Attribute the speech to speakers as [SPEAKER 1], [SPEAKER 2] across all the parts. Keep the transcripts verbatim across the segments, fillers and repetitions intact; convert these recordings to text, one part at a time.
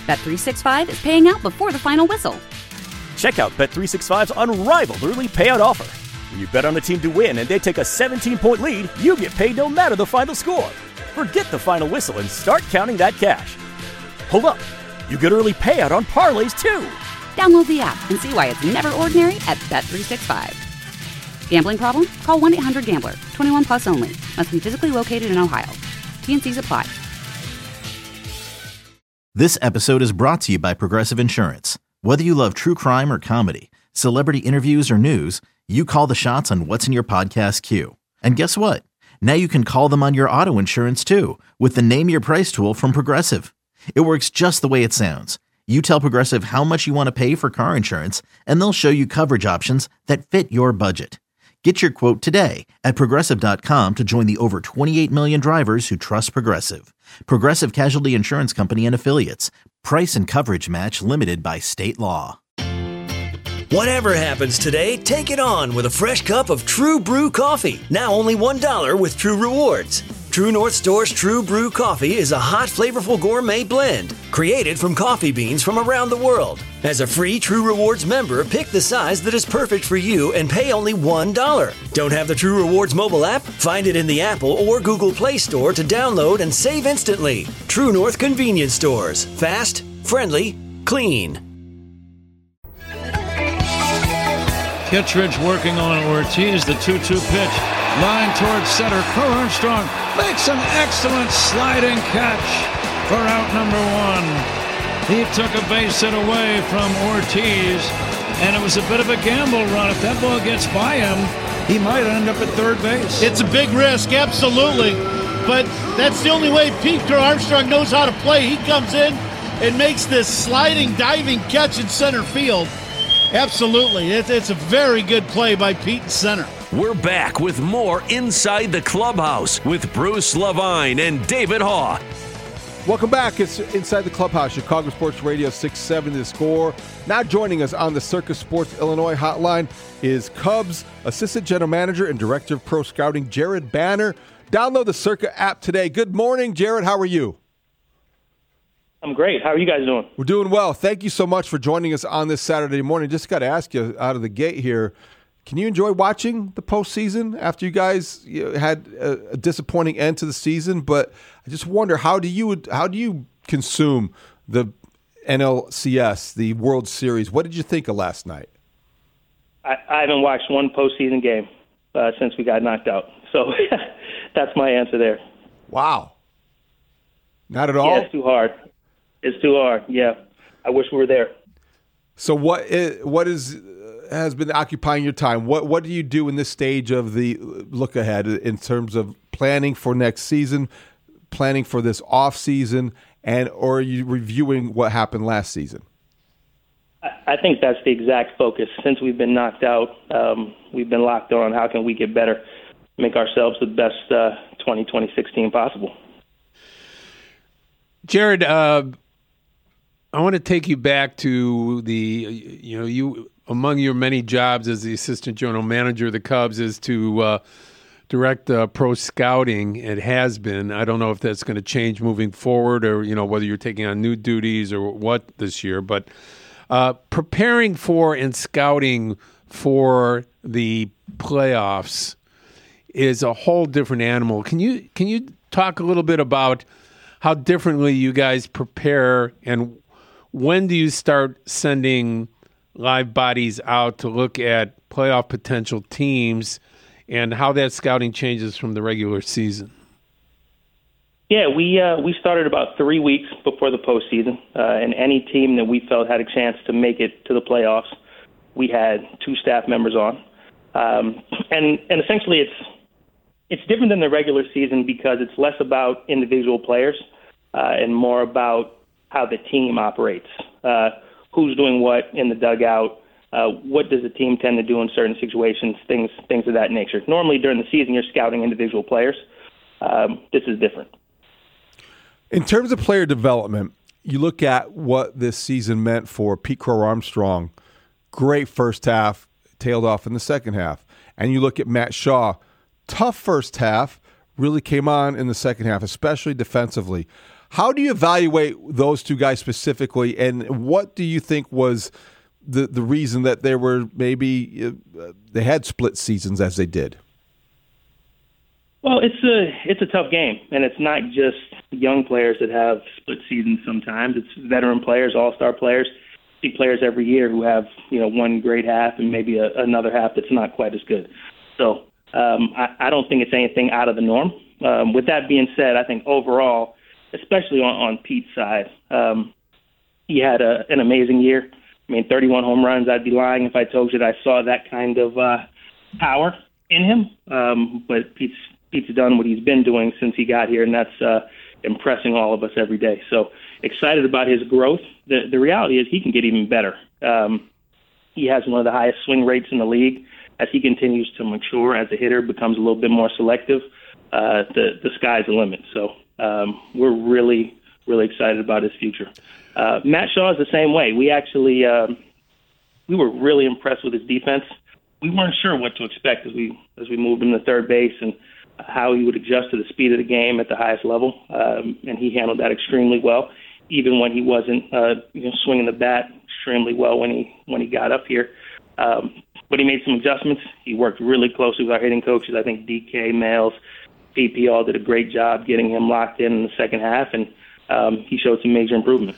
[SPEAKER 1] Bet three sixty-five is paying out before the final whistle.
[SPEAKER 2] Check out Bet three sixty-five's unrivaled early payout offer. When you bet on a team to win and they take a seventeen-point lead, you get paid no matter the final score. Forget the final whistle and start counting that cash. Hold up. You get early payout on parlays, too.
[SPEAKER 1] Download the app and see why it's never ordinary at Bet three sixty-five. Gambling problem? Call one eight hundred gambler. twenty-one plus only. Must be physically located in Ohio. T and C's apply.
[SPEAKER 3] This episode is brought to you by Progressive Insurance. Whether you love true crime or comedy, celebrity interviews or news, you call the shots on what's in your podcast queue. And guess what? Now you can call them on your auto insurance too with the Name Your Price tool from Progressive. It works just the way it sounds. You tell Progressive how much you want to pay for car insurance, and they'll show you coverage options that fit your budget. Get your quote today at Progressive dot com to join the over twenty-eight million drivers who trust Progressive. Progressive Casualty Insurance Company and Affiliates. Price and coverage match limited by state law.
[SPEAKER 4] Whatever happens today, take it on with a fresh cup of True Brew coffee. Now only one dollar with True Rewards. True North Store's True Brew coffee is a hot, flavorful gourmet blend created from coffee beans from around the world. As a free True Rewards member, pick the size that is perfect for you and pay only one dollar. Don't have the True Rewards mobile app? Find it in the Apple or Google Play Store to download and save instantly. True North Convenience Stores. Fast, friendly, clean.
[SPEAKER 5] Kittredge working on Ortiz, the two two pitch. Line towards center. Crow Armstrong makes an excellent sliding catch for out number one. He took a base hit away from Ortiz, and it was a bit of a gamble run. If that ball gets by him, he might end up at third base.
[SPEAKER 6] It's a big risk, absolutely. But that's the only way Pete Crow Armstrong knows how to play. He comes in and makes this sliding, diving catch in center field. Absolutely. It's a very good play by Pete in center.
[SPEAKER 7] We're back with more Inside the Clubhouse with Bruce Levine and David Haugh.
[SPEAKER 8] Welcome back. It's Inside the Clubhouse, Chicago Sports Radio six seventy The Score. Now joining us on the Circus Sports Illinois hotline is Cubs Assistant General Manager and Director of Pro Scouting, Jared Banner. Download the Circa app today. Good morning, Jared. How are you?
[SPEAKER 9] I'm great. How are you guys doing?
[SPEAKER 8] We're doing well. Thank you so much for joining us on this Saturday morning. Just got to ask you out of the gate here, can you enjoy watching the postseason after you guys you know, had a, a disappointing end to the season? But I just wonder, how do you how do you consume the N L C S, the World Series? What did you think of last night?
[SPEAKER 9] I, I haven't watched one postseason game uh, since we got knocked out. So that's my answer there.
[SPEAKER 8] Wow. Not at all?
[SPEAKER 9] Yeah, it's too hard. It's too hard, yeah. I wish we were there.
[SPEAKER 8] So what is, what is has been occupying your time? What what do you do in this stage of the look ahead in terms of planning for next season, planning for this off season, and or are you reviewing what happened last season?
[SPEAKER 9] I, I think that's the exact focus. Since we've been knocked out, um, we've been locked on how can we get better, make ourselves the best uh, twenty twenty-six team possible.
[SPEAKER 10] Jared, uh, I want to take you back to the, you know, you among your many jobs as the assistant general manager of the Cubs is to uh, direct uh, pro scouting. It has been. I don't know if that's going to change moving forward, or you know whether you're taking on new duties or what this year. But uh, preparing for and scouting for the playoffs is a whole different animal. Can you can you talk a little bit about how differently you guys prepare, and when do you start sending live bodies out to look at playoff potential teams, and how that scouting changes from the regular season?
[SPEAKER 9] Yeah, we uh, we started about three weeks before the postseason, uh, and any team that we felt had a chance to make it to the playoffs, we had two staff members on, um, and and essentially it's it's different than the regular season because it's less about individual players uh, and more about how the team operates. Uh, who's doing what in the dugout, uh, what does the team tend to do in certain situations, things things of that nature. Normally during the season, you're scouting individual players. Um, this is different.
[SPEAKER 8] In terms of player development, you look at what this season meant for Pete Crow Armstrong. Great first half, tailed off in the second half. And you look at Matt Shaw, tough first half, really came on in the second half, especially defensively. How do you evaluate those two guys specifically, and what do you think was the the reason that they were maybe uh, they had split seasons as they did?
[SPEAKER 9] Well, it's a it's a tough game, and it's not just young players that have split seasons. Sometimes it's veteran players, all-star players, see players every year who have you know one great half and maybe a, another half that's not quite as good. So um, I, I don't think it's anything out of the norm. Um, with that being said, I think overall, especially on, on Pete's side, um, he had a, an amazing year. I mean, thirty-one home runs. I'd be lying if I told you that I saw that kind of uh, power in him. Um, but Pete's Pete's done what he's been doing since he got here, and that's uh, impressing all of us every day. So excited about his growth. The, the reality is he can get even better. Um, he has one of the highest swing rates in the league. As he continues to mature as a hitter, becomes a little bit more selective, uh, the, the sky's the limit. So um, we're really, really excited about his future. Uh, Matt Shaw is the same way. We actually um, we were really impressed with his defense. We weren't sure what to expect as we as we moved him to third base and how he would adjust to the speed of the game at the highest level, um, and he handled that extremely well, even when he wasn't uh, you know, swinging the bat extremely well when he when he got up here. Um, but he made some adjustments. He worked really closely with our hitting coaches. I think D K, Males, P P all did a great job getting him locked in in the second half, and um, he showed some major improvement.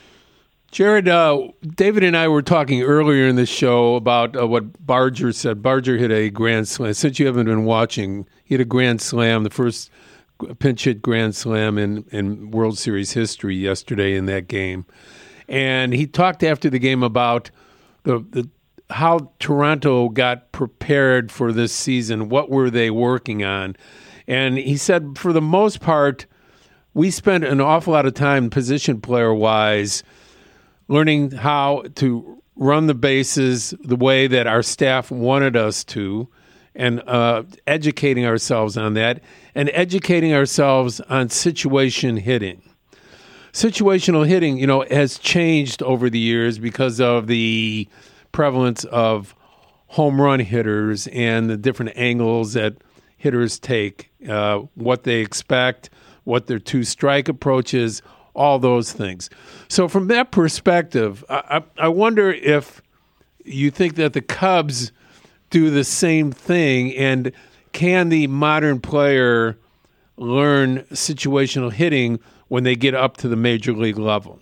[SPEAKER 10] Jared, uh, David and I were talking earlier in the show about uh, what Barger said. Barger hit a grand slam. Since you haven't been watching, he hit a grand slam, the first pinch hit grand slam in, in World Series history yesterday in that game. And he talked after the game about the, the how Toronto got prepared for this season. What were they working on? And he said, for the most part, we spent an awful lot of time position player-wise learning how to run the bases the way that our staff wanted us to, and uh, educating ourselves on that, and educating ourselves on situation hitting. Situational hitting, you know, has changed over the years because of the prevalence of home run hitters and the different angles that hitters take, uh, what they expect, what their two-strike approach is, all those things. So from that perspective, I, I, I wonder if you think that the Cubs do the same thing, and can the modern player learn situational hitting when they get up to the major league level?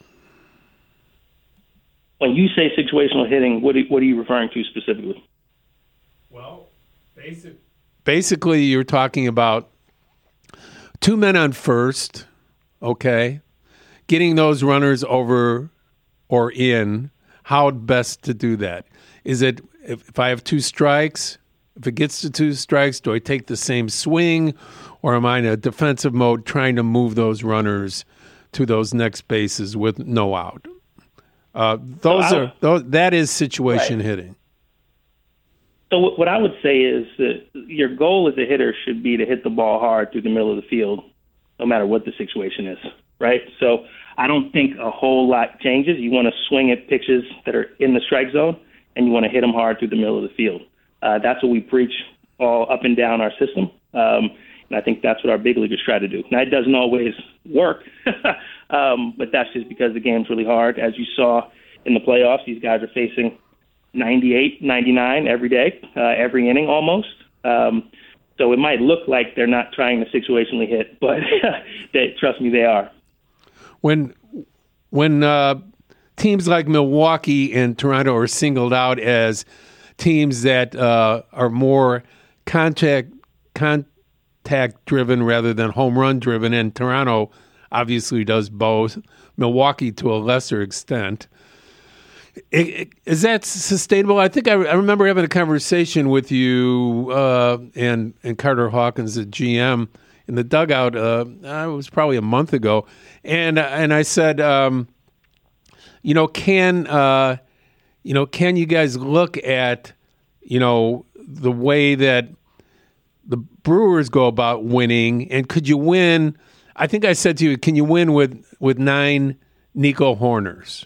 [SPEAKER 9] When you say situational hitting, what are, what are you referring to specifically?
[SPEAKER 10] Well, basic, basically you're talking about two men on first, okay, getting those runners over or in, how best to do that? Is it, if, if I have two strikes, if it gets to two strikes, do I take the same swing, or am I in a defensive mode trying to move those runners to those next bases with no out? Uh, those
[SPEAKER 9] so
[SPEAKER 10] are those, that is situation
[SPEAKER 9] right.
[SPEAKER 10] hitting.
[SPEAKER 9] So what I would say is that your goal as a hitter should be to hit the ball hard through the middle of the field, no matter what the situation is, right? So I don't think a whole lot changes. You want to swing at pitches that are in the strike zone, and you want to hit them hard through the middle of the field. Uh, that's what we preach all up and down our system, um, and I think that's what our big leaguers try to do. Now, it doesn't always work, um, but that's just because the game's really hard. As you saw in the playoffs, these guys are facing ninety-eight, ninety-nine every day, uh, every inning almost. Um, so it might look like they're not trying to situationally hit, but they, trust me, they are.
[SPEAKER 10] When when uh, teams like Milwaukee and Toronto are singled out as teams that uh, are more contact contact driven rather than home run driven, and Toronto obviously does both, Milwaukee to a lesser extent, it, it, is that sustainable? I think I, I remember having a conversation with you uh, and and Carter Hawkins, the G M, in the dugout. Uh, it was probably a month ago, and and I said, um, you know, can uh, you know, can you guys look at, you know, the way that the Brewers go about winning, and could you win? I think I said to you, can you win with with nine Nico Horners?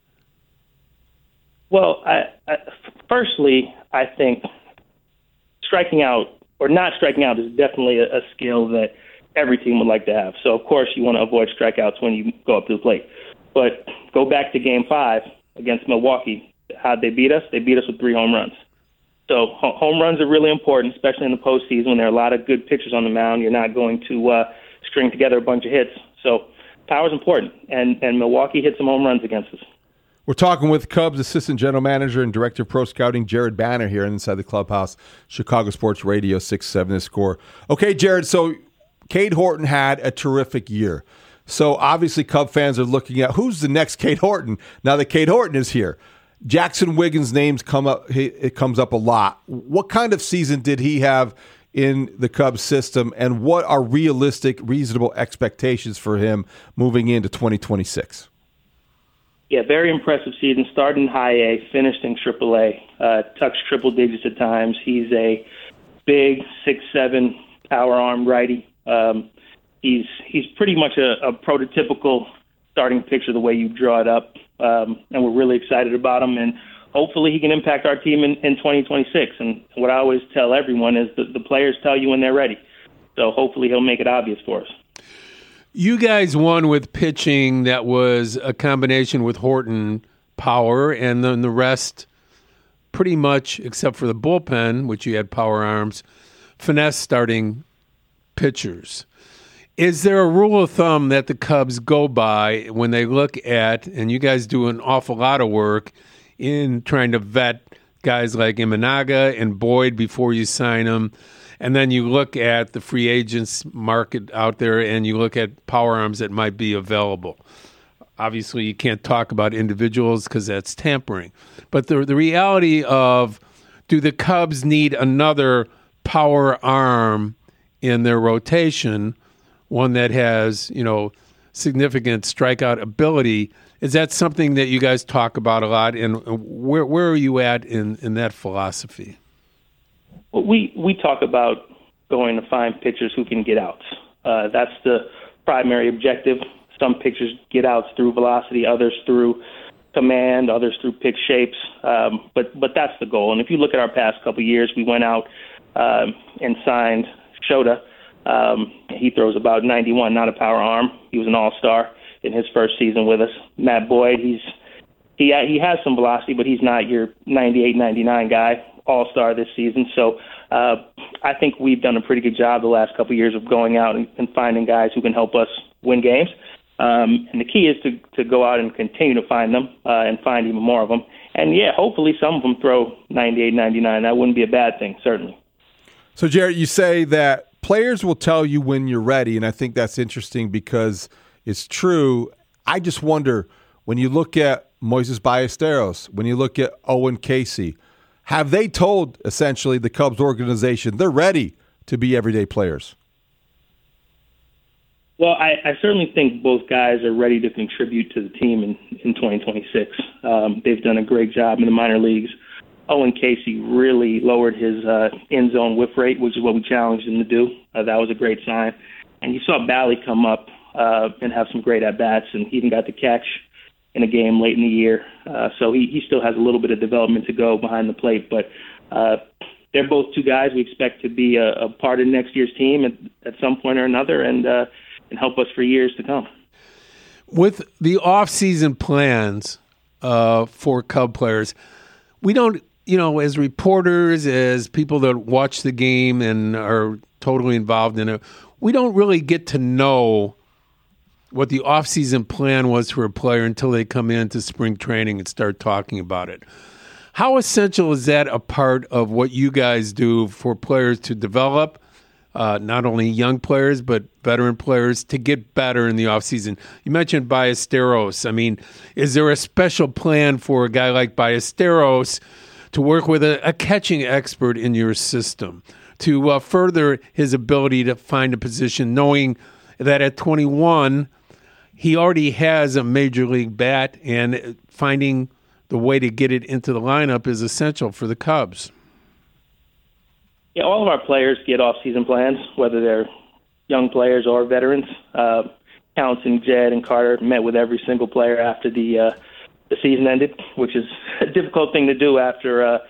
[SPEAKER 9] Well, I, I, firstly, I think striking out or not striking out is definitely a, a skill that every team would like to have. So, of course, you want to avoid strikeouts when you go up to the plate. But go back to Game five against Milwaukee. How'd they beat us? They beat us with three home runs. So ho- home runs are really important, especially in the postseason when there are a lot of good pitchers on the mound. You're not going to uh, string together a bunch of hits. So power's important, and, and Milwaukee hit some home runs against us.
[SPEAKER 8] We're talking with Cubs assistant general manager and director of pro scouting, Jared Banner, here inside the clubhouse, Chicago Sports Radio six seven The Score. Okay, Jared, so Cade Horton had a terrific year. So obviously Cub fans are looking at who's the next Cade Horton now that Cade Horton is here. Jackson Wiggins' names come up. It comes up a lot. What kind of season did he have in the Cubs system, and what are realistic, reasonable expectations for him moving into twenty twenty-six?
[SPEAKER 9] Yeah, very impressive season. Started in high A, finished in triple A, uh, touched triple digits at times. He's a big six seven power arm righty. Um, he's he's pretty much a, a prototypical starting pitcher the way you draw it up, um, and we're really excited about him. And hopefully he can impact our team in, in twenty twenty-six. And what I always tell everyone is that the players tell you when they're ready. So hopefully he'll make it obvious for us.
[SPEAKER 10] You guys won with pitching that was a combination with Horton power, and then the rest pretty much, except for the bullpen, which you had power arms, finesse starting pitchers. Is there a rule of thumb that the Cubs go by when they look at, and you guys do an awful lot of work in trying to vet guys like Imanaga and Boyd before you sign them, and then you look at the free agents market out there and you look at power arms that might be available? Obviously, you can't talk about individuals because that's tampering. But the the reality of, do the Cubs need another power arm in their rotation, one that has, you know, significant strikeout ability? Is that something that you guys talk about a lot? And where where are you at in, in that philosophy?
[SPEAKER 9] Well, we, we talk about going to find pitchers who can get outs. Uh, that's the primary objective. Some pitchers get outs through velocity, others through command, others through pitch shapes. Um, but but that's the goal. And if you look at our past couple of years, we went out um, and signed Shota. Um, he throws about ninety-one, not a power arm. He was an all-star in his first season with us. Matt Boyd, he's he he has some velocity, but he's not your ninety-eight, ninety-nine guy, all-star this season. So uh, I think we've done a pretty good job the last couple of years of going out and, and finding guys who can help us win games. Um, and the key is to, to go out and continue to find them uh, and find even more of them. And, yeah, hopefully some of them throw ninety-eight, ninety-nine. That wouldn't be a bad thing, certainly.
[SPEAKER 8] So, Jared, you say that players will tell you when you're ready, and I think that's interesting because it's true. I just wonder, when you look at Moises Ballesteros, when you look at Owen Casey, have they told, essentially, the Cubs organization they're ready to be everyday players?
[SPEAKER 9] Well, I, I certainly think both guys are ready to contribute to the team in, in twenty twenty-six. Um, they've done a great job in the minor leagues. Owen Casey really lowered his uh, end-zone whiff rate, which is what we challenged him to do. Uh, that was a great sign. And you saw Bally come up uh, and have some great at-bats, and he even got the catch in a game late in the year. Uh, so he, he still has a little bit of development to go behind the plate. But uh, they're both two guys we expect to be a, a part of next year's team at, at some point or another, and uh, and help us for years to come.
[SPEAKER 10] With the off-season plans uh, for Cub players, we don't, you know, as reporters, as people that watch the game and are totally involved in it, we don't really get to know what the off-season plan was for a player until they come into spring training and start talking about it. How essential is that a part of what you guys do for players to develop, uh, not only young players, but veteran players to get better in the offseason? You mentioned Ballesteros. I mean, is there a special plan for a guy like Ballesteros to work with a, a catching expert in your system to uh, further his ability to find a position, knowing that at twenty-one, he already has a major league bat, and finding the way to get it into the lineup is essential for the Cubs?
[SPEAKER 9] Yeah, all of our players get off-season plans, whether they're young players or veterans. Uh, Counts and Jed and Carter met with every single player after the uh, the season ended, which is a difficult thing to do after uh,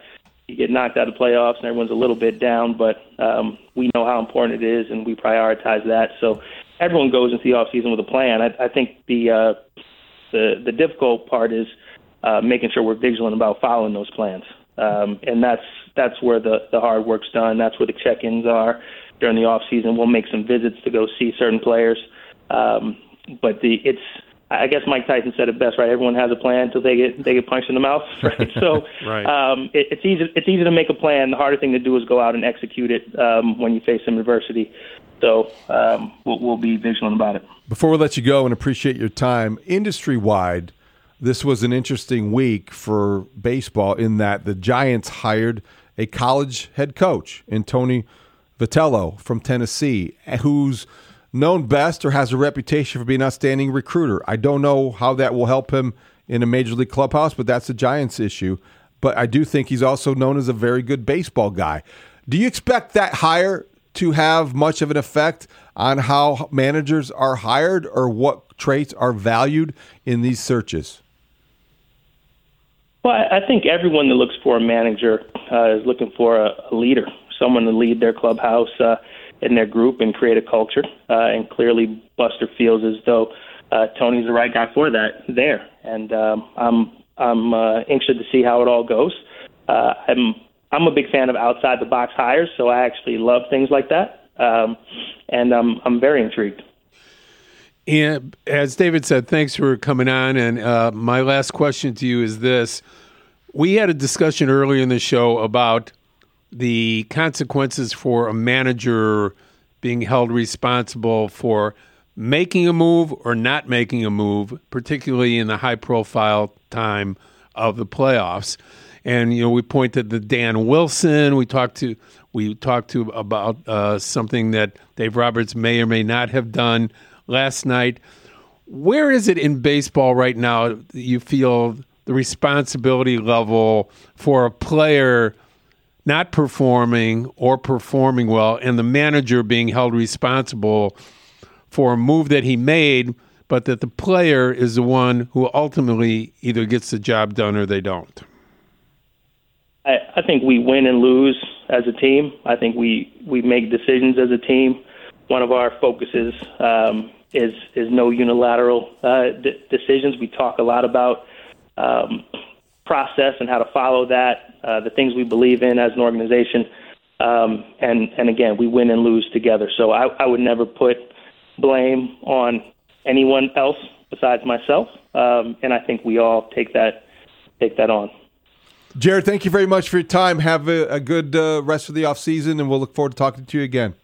[SPEAKER 9] you get knocked out of the playoffs and everyone's a little bit down, but um, we know how important it is, and we prioritize that. So everyone goes into the offseason with a plan. I, I think the, uh, the the difficult part is uh, making sure we're vigilant about following those plans. Um, and that's that's where the, the hard work's done. That's where the check-ins are during the offseason. We'll make some visits to go see certain players. Um, but the it's I guess Mike Tyson said it best, right? Everyone has a plan until they get they get punched in the mouth, right? So
[SPEAKER 10] right.
[SPEAKER 9] Um, it, it's easy it's easy to make a plan. The harder thing to do is go out and execute it um, when you face some adversity. So um, we'll, we'll be vigilant about it.
[SPEAKER 8] Before we let you go and appreciate your time, industry-wide, this was an interesting week for baseball in that the Giants hired a college head coach in Tony Vitello from Tennessee, who's known best or has a reputation for being an outstanding recruiter. I don't know how that will help him in a major league clubhouse, but that's a Giants issue. But I do think he's also known as a very good baseball guy. Do you expect that hire to have much of an effect on how managers are hired or what traits are valued in these searches?
[SPEAKER 9] Well, I think everyone that looks for a manager uh, is looking for a, a leader, someone to lead their clubhouse uh, and their group and create a culture. Uh, and clearly Buster feels as though uh, Tony's the right guy for that there. And um, I'm I'm uh, interested to see how it all goes. Uh, I'm I'm a big fan of outside the box hires, so I actually love things like that. Um, and I'm I'm very intrigued.
[SPEAKER 10] And as David said, thanks for coming on. And uh, my last question to you is this. We had a discussion earlier in the show about the consequences for a manager being held responsible for making a move or not making a move, particularly in the high-profile time of the playoffs. And, you know, we pointed to Dan Wilson. We talked to we talked to about uh, something that Dave Roberts may or may not have done last night. Where is it in baseball right now that you feel the responsibility level for a player not performing or performing well and the manager being held responsible for a move that he made, but that the player is the one who ultimately either gets the job done or they don't?
[SPEAKER 9] I, I think we win and lose as a team. I think we, we make decisions as a team. One of our focuses um, is is no unilateral uh, d- decisions. We talk a lot about um, process and how to follow that, uh, the things we believe in as an organization. Um, and, and again, we win and lose together. So I, I would never put blame on anyone else besides myself. Um, and I think we all take that take that on.
[SPEAKER 8] Jared, thank you very much for your time. Have a, a good uh, rest of the offseason, and we'll look forward to talking to you again.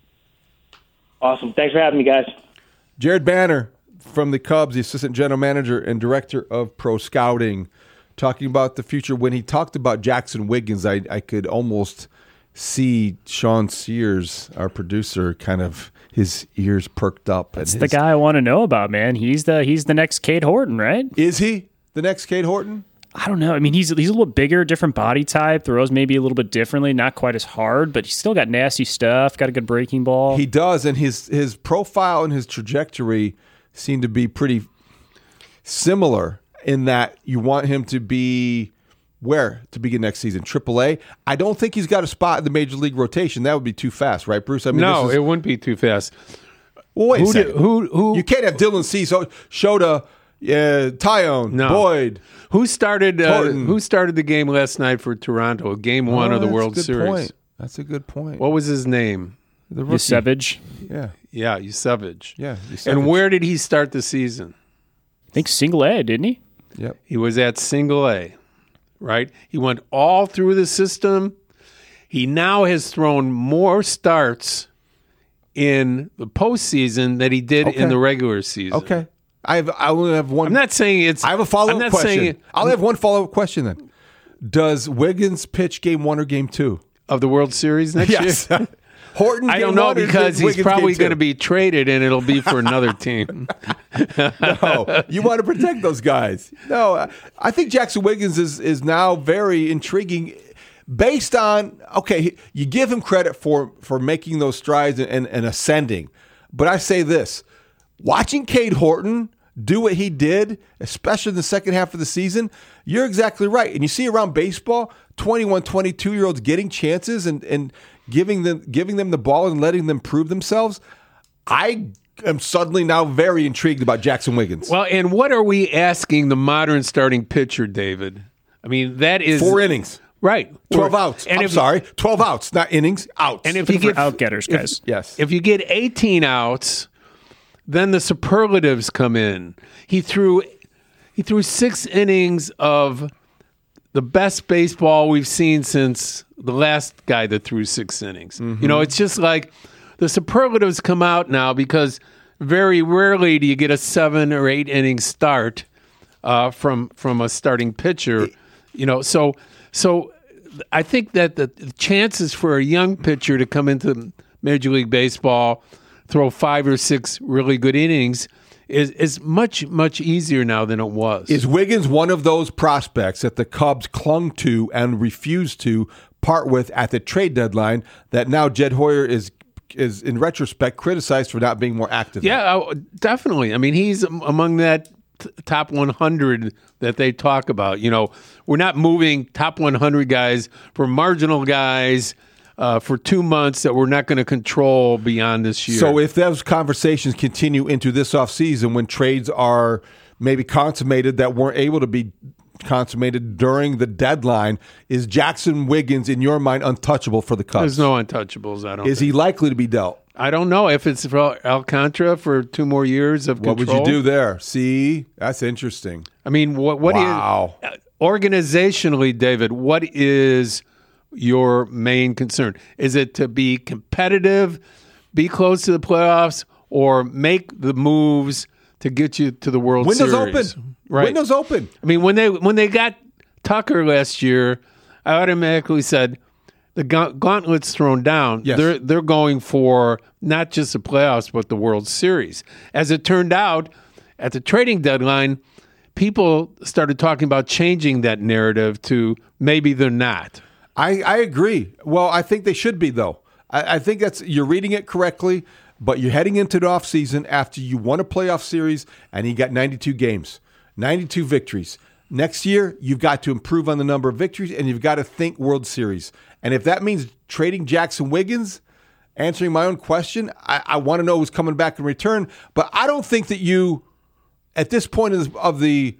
[SPEAKER 9] Awesome. Thanks for having me, guys.
[SPEAKER 8] Jared Banner from the Cubs, the assistant general manager and director of pro scouting, talking about the future. When he talked about Jackson Wiggins, I, I could almost see Sean Sears, our producer, kind of his ears perked up.
[SPEAKER 11] That's
[SPEAKER 8] his,
[SPEAKER 11] the guy I want to know about, man. He's the he's the next Cade Horton, right?
[SPEAKER 8] Is he the next Cade Horton?
[SPEAKER 11] I don't know. I mean, he's he's a little bigger, different body type, throws maybe a little bit differently, not quite as hard, but he's still got nasty stuff, got a good breaking ball.
[SPEAKER 8] He does, and his his profile and his trajectory seem to be pretty similar in that you want him to be where to begin next season? triple A? I don't think he's got a spot in the major league rotation. That would be too fast, right, Bruce? I mean,
[SPEAKER 10] no,
[SPEAKER 8] this is,
[SPEAKER 10] it wouldn't be too fast.
[SPEAKER 8] Well, wait
[SPEAKER 10] who
[SPEAKER 8] a second.
[SPEAKER 10] Did, who, who,
[SPEAKER 8] you can't have Dylan Cease, Shota, Yeah, Tyone,
[SPEAKER 10] no.
[SPEAKER 8] Boyd.
[SPEAKER 10] Who started? Uh, who started the game last night for Toronto? Game one
[SPEAKER 8] oh,
[SPEAKER 10] of the
[SPEAKER 8] that's
[SPEAKER 10] World
[SPEAKER 8] a good
[SPEAKER 10] Series.
[SPEAKER 8] Point. That's a good point.
[SPEAKER 10] What was his name?
[SPEAKER 8] The rookie.
[SPEAKER 11] Yusevich.
[SPEAKER 8] Yeah,
[SPEAKER 10] yeah, Yusevich.
[SPEAKER 8] Yeah, Yusevich.
[SPEAKER 10] And where did he start the season?
[SPEAKER 11] I think single A, didn't he?
[SPEAKER 8] Yep.
[SPEAKER 10] He was at single A, right? He went all through the system. He now has thrown more starts in the postseason than he did
[SPEAKER 8] okay.
[SPEAKER 10] in the regular season.
[SPEAKER 8] Okay. I have. I only have one.
[SPEAKER 10] I'm not saying it's.
[SPEAKER 8] I have a follow up question.
[SPEAKER 10] Saying,
[SPEAKER 8] I'll have one follow up question then. Does Wiggins pitch game one or game two
[SPEAKER 10] of the World Series next
[SPEAKER 8] yes.
[SPEAKER 10] year?
[SPEAKER 8] Horton.
[SPEAKER 10] I don't know because he's Wiggins probably going to be traded and it'll be for another team.
[SPEAKER 8] No, you want to protect those guys. No, I think Jackson Wiggins is is now very intriguing. Based on okay, you give him credit for for making those strides and, and, and ascending, but I say this. Watching Cade Horton do what he did, especially in the second half of the season, you're exactly right. And you see around baseball, twenty-one, twenty-two-year-olds getting chances and, and giving them giving them the ball and letting them prove themselves. I am suddenly now very intrigued about Jackson Wiggins.
[SPEAKER 10] Well, and what are we asking the modern starting pitcher, David? I mean, that is...
[SPEAKER 8] Four innings.
[SPEAKER 10] Right.
[SPEAKER 8] twelve outs. And I'm if, sorry. twelve outs, not innings, outs.
[SPEAKER 10] And if you get
[SPEAKER 11] out-getters, guys.
[SPEAKER 10] If, yes. If you get eighteen outs, then the superlatives come in. He threw he threw six innings of the best baseball we've seen since the last guy that threw six innings. Mm-hmm. You know, it's just like the superlatives come out now because very rarely do you get a seven or eight inning start uh, from from a starting pitcher. You know, so so I think that the chances for a young pitcher to come into Major League Baseball, throw five or six really good innings, is is much, much easier now than it was.
[SPEAKER 8] Is Wiggins one of those prospects that the Cubs clung to and refused to part with at the trade deadline that now Jed Hoyer is, is in retrospect, criticized for not being more active?
[SPEAKER 10] Yeah, uh, definitely. I mean, he's among that t- top one hundred that they talk about. You know, we're not moving top one hundred guys for marginal guys Uh, for two months that we're not going to control beyond this year.
[SPEAKER 8] So if those conversations continue into this offseason when trades are maybe consummated that weren't able to be consummated during the deadline, is Jackson Wiggins, in your mind, untouchable for the Cubs?
[SPEAKER 10] There's no untouchables, I don't
[SPEAKER 8] Is
[SPEAKER 10] think.
[SPEAKER 8] he likely to be dealt?
[SPEAKER 10] I don't know. If it's for Alcantara for two more years of
[SPEAKER 8] what
[SPEAKER 10] control.
[SPEAKER 8] What would you do there? See? That's interesting.
[SPEAKER 10] I mean, what, what
[SPEAKER 8] wow.
[SPEAKER 10] is, organizationally, David, what is your main concern? Is it to be competitive, be close to the playoffs, or make the moves to get you to the World
[SPEAKER 8] Windows
[SPEAKER 10] Series?
[SPEAKER 8] Windows open.
[SPEAKER 10] Right.
[SPEAKER 8] Windows open.
[SPEAKER 10] I mean, when they when they got Tucker last year, I automatically said the gauntlet's thrown down.
[SPEAKER 8] Yes.
[SPEAKER 10] They're they're going for not just the playoffs but the World Series. As it turned out, at the trading deadline, people started talking about changing that narrative to maybe they're not.
[SPEAKER 8] I, I agree. Well, I think they should be, though. I, I think that's you're reading it correctly, but you're heading into the offseason after you won a playoff series and you got ninety-two games, ninety-two victories. Next year, you've got to improve on the number of victories, and you've got to think World Series. And if that means trading Jackson Wiggins, answering my own question, I, I want to know who's coming back in return. But I don't think that you, at this point of the, of the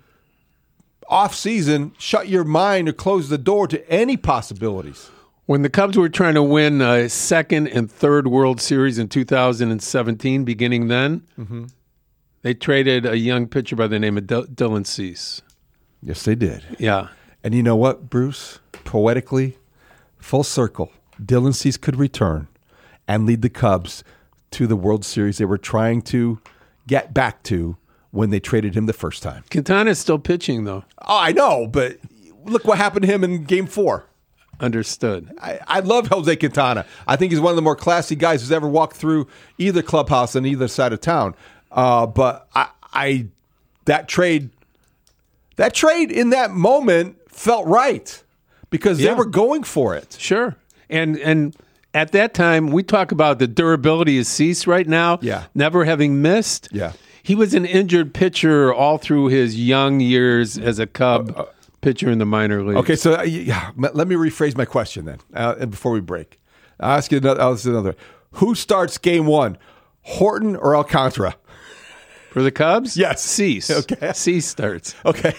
[SPEAKER 8] off-season, shut your mind or close the door to any possibilities.
[SPEAKER 10] When the Cubs were trying to win a second and third World Series in two thousand seventeen, beginning then, mm-hmm. they traded a young pitcher by the name of D- Dylan Cease.
[SPEAKER 8] Yes, they did.
[SPEAKER 10] Yeah.
[SPEAKER 8] And you know what, Bruce? Poetically, full circle, Dylan Cease could return and lead the Cubs to the World Series they were trying to get back to when they traded him the first time.
[SPEAKER 10] Quintana's still pitching, though.
[SPEAKER 8] Oh, I know, but look what happened to him in Game Four.
[SPEAKER 10] Understood.
[SPEAKER 8] I, I love Jose Quintana. I think he's one of the more classy guys who's ever walked through either clubhouse on either side of town. Uh, but I, I, that trade, that trade in that moment felt right because
[SPEAKER 10] yeah.
[SPEAKER 8] they were going for it.
[SPEAKER 10] Sure, and and. At that time, we talk about the durability of Cease right now,
[SPEAKER 8] yeah.
[SPEAKER 10] never having missed.
[SPEAKER 8] Yeah.
[SPEAKER 10] He was an injured pitcher all through his young years as a Cub uh, uh, pitcher in the minor leagues.
[SPEAKER 8] Okay, so uh, yeah, let me rephrase my question then uh, and before we break. I'll ask you another, I'll ask you another. Who starts game one, Horton or Alcantara?
[SPEAKER 10] For the Cubs?
[SPEAKER 8] Yes.
[SPEAKER 10] Cease.
[SPEAKER 8] Okay.
[SPEAKER 10] Cease starts.
[SPEAKER 8] Okay.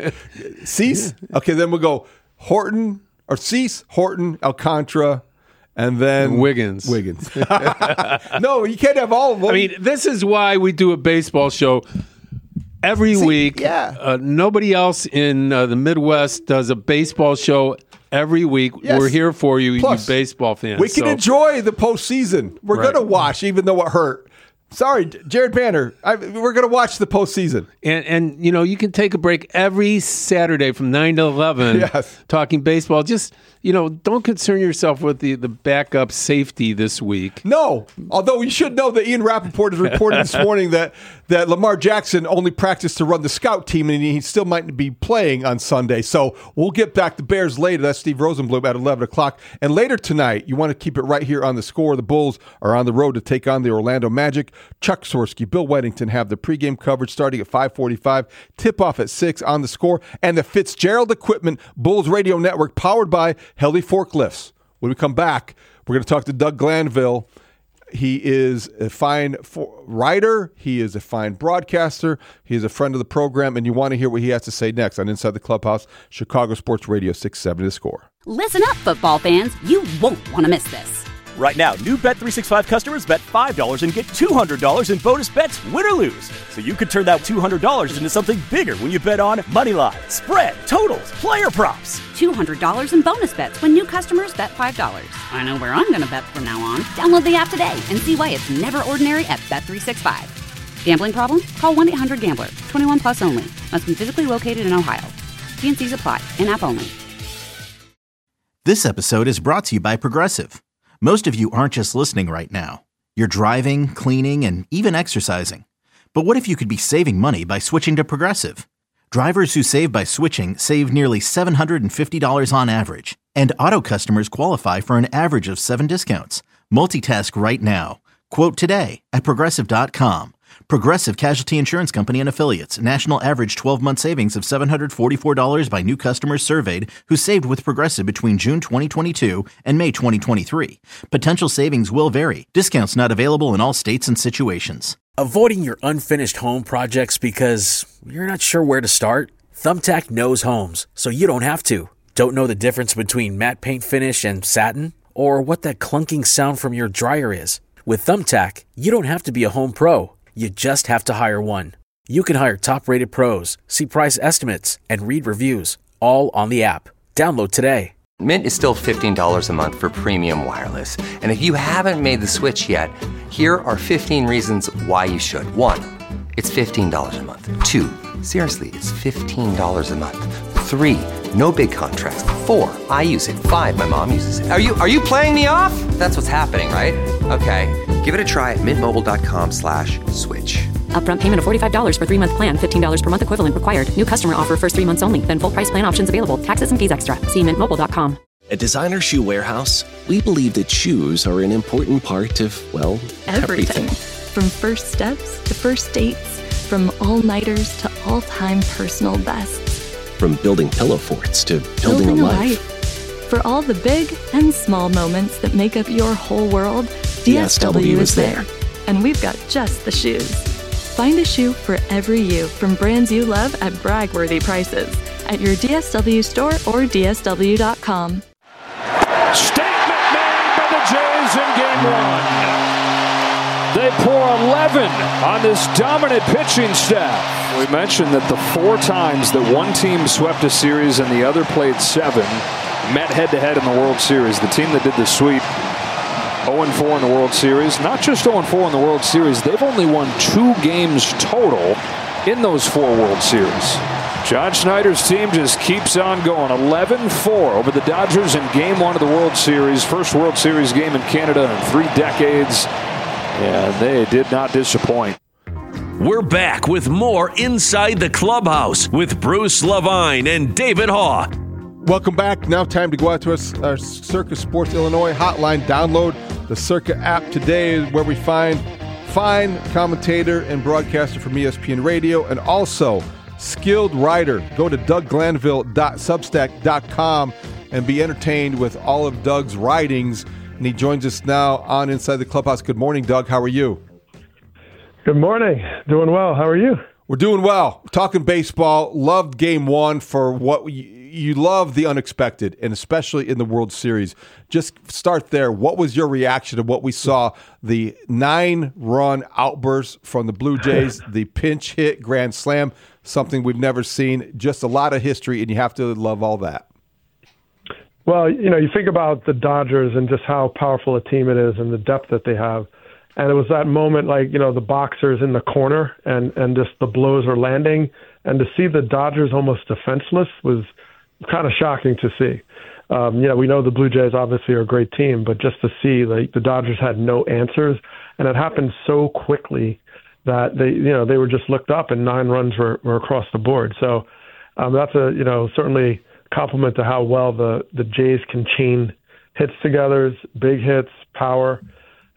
[SPEAKER 8] Cease? Okay, then we'll go Horton or Cease, Horton, Alcantara, and then
[SPEAKER 10] Wiggins.
[SPEAKER 8] Wiggins. No, you can't have all of them.
[SPEAKER 10] I mean, this is why we do a baseball show every
[SPEAKER 8] See,
[SPEAKER 10] week.
[SPEAKER 8] Yeah.
[SPEAKER 10] Uh, nobody else in uh, the Midwest does a baseball show every week.
[SPEAKER 8] Yes.
[SPEAKER 10] We're here for you,
[SPEAKER 8] Plus,
[SPEAKER 10] you baseball fans.
[SPEAKER 8] We can
[SPEAKER 10] so.
[SPEAKER 8] enjoy the postseason. We're
[SPEAKER 10] Right.
[SPEAKER 8] going to watch, even though it hurt. Sorry, Jared Banner. I, we're going to watch the postseason.
[SPEAKER 10] And, and, you know, you can take a break every Saturday from nine to eleven
[SPEAKER 8] yes.
[SPEAKER 10] talking baseball. Just, you know, don't concern yourself with the, the backup safety this week.
[SPEAKER 8] No, although you should know that Ian Rappaport has reported this morning that, that Lamar Jackson only practiced to run the scout team, and he still might be playing on Sunday. So we'll get back to Bears later. That's Steve Rosenblum at eleven o'clock. And later tonight, you want to keep it right here on The Score. The Bulls are on the road to take on the Orlando Magic. Chuck Swirsky, Bill Weddington have the pregame coverage starting at five forty-five, tip-off at six on The Score, and the Fitzgerald Equipment Bulls Radio Network powered by Heli Forklifts. When we come back, we're going to talk to Doug Glanville. He is a fine for- writer. He is a fine broadcaster. He is a friend of the program, and you want to hear what he has to say next on Inside the Clubhouse, Chicago Sports Radio six seventy The Score.
[SPEAKER 1] Listen up, football fans. You won't want to miss this.
[SPEAKER 2] Right now, new Bet three sixty-five customers bet five dollars and get two hundred dollars in bonus bets, win or lose. So you could turn that two hundred dollars into something bigger when you bet on money line, spread, totals, player props.
[SPEAKER 1] two hundred dollars in bonus bets when new customers bet five dollars. I know where I'm going to bet from now on. Download the app today and see why it's never ordinary at Bet three sixty-five. Gambling problem? Call one eight hundred gambler. twenty-one plus only. Must be physically located in Ohio. T and C's apply. In-app only.
[SPEAKER 3] This episode is brought to you by Progressive. Most of you aren't just listening right now. You're driving, cleaning, and even exercising. But what if you could be saving money by switching to Progressive? Drivers who save by switching save nearly seven hundred fifty dollars on average. And auto customers qualify for an average of seven discounts. Multitask right now. Quote today at Progressive dot com. Progressive Casualty Insurance Company and Affiliates. National average twelve-month savings of seven hundred forty-four dollars by new customers surveyed who saved with Progressive between June twenty twenty-two and May twenty twenty-three. Potential savings will vary. Discounts not available in all states and situations.
[SPEAKER 12] Avoiding your unfinished home projects because you're not sure where to start? Thumbtack knows homes, so you don't have to. Don't know the difference between matte paint finish and satin? Or what that clunking sound from your dryer is? With Thumbtack, you don't have to be a home pro. You just have to hire one. You can hire top-rated pros, see price estimates, and read reviews, all on the app. Download today.
[SPEAKER 13] Mint is still fifteen dollars a month for premium wireless. And if you haven't made the switch yet, here are fifteen reasons why you should. One, it's fifteen dollars a month. Two, seriously, it's fifteen dollars a month. Three, no big contracts. Four, I use it. Five, my mom uses it. Are you are you playing me off? That's what's happening, right? Okay, give it a try at mintmobile.com slash switch.
[SPEAKER 14] Upfront payment of forty-five dollars for three-month plan, fifteen dollars per month equivalent required. New customer offer first three months only. Then full price plan options available. Taxes and fees extra. See mint mobile dot com.
[SPEAKER 15] At Designer Shoe Warehouse, we believe that shoes are an important part of, well, everything.
[SPEAKER 16] everything. From first steps to first dates, from all-nighters to all-time personal bests.
[SPEAKER 15] From building pillow forts to building,
[SPEAKER 16] building
[SPEAKER 15] a,
[SPEAKER 16] a
[SPEAKER 15] life.
[SPEAKER 16] life. For all the big and small moments that make up your whole world, D S W, D S W is there. And we've got just the shoes. Find a shoe for every you from brands you love at brag-worthy prices at your D S W store or D S W dot com.
[SPEAKER 5] Statement made by the Jays in game one. They pour eleven on this dominant pitching staff. We mentioned that the four times that one team swept a series and the other played seven met head-to-head in the World Series. The team that did the sweep, oh and four in the World Series. Not just oh and four in the World Series, they've only won two games total in those four World Series. John Schneider's team just keeps on going. eleven four over the Dodgers in game one of the World Series. First World Series game in Canada in three decades. And they did not disappoint.
[SPEAKER 7] We're back with more Inside the Clubhouse with Bruce Levine and David Haugh.
[SPEAKER 8] Welcome back. Now time to go out to our, our Circa Sports Illinois hotline. Download the Circa app today where we find fine commentator and broadcaster from E S P N Radio and also skilled writer. Go to doug glanville dot substack dot com and be entertained with all of Doug's writings. And he joins us now on Inside the Clubhouse. Good morning, Doug. How are you?
[SPEAKER 17] Good morning. Doing well. How are you?
[SPEAKER 8] We're doing well. We're talking baseball. Loved game one for what we, you love the unexpected, and especially in the World Series. Just start there. What was your reaction to what we saw? The nine-run outburst from the Blue Jays, the pinch hit grand slam, something we've never seen. Just a lot of history, and you have to love all that.
[SPEAKER 17] Well, you know, you think about the Dodgers and just how powerful a team it is and the depth that they have. And it was that moment, like, you know, the boxers in the corner and, and just the blows are landing. And to see the Dodgers almost defenseless was kind of shocking to see. Um, you know, we know the Blue Jays obviously are a great team, but just to see, like, the Dodgers had no answers. And it happened so quickly that they, you know, they were just looked up and nine runs were, were across the board. So um, that's a, you know, certainly compliment to how well the, the Jays can chain hits together, big hits, power.